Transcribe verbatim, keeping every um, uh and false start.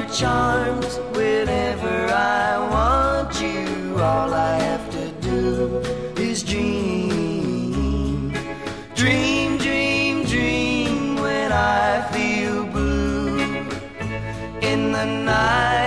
charms whenever I want you. All I have to do is dream. Dream, dream, dream when I feel blue in the night.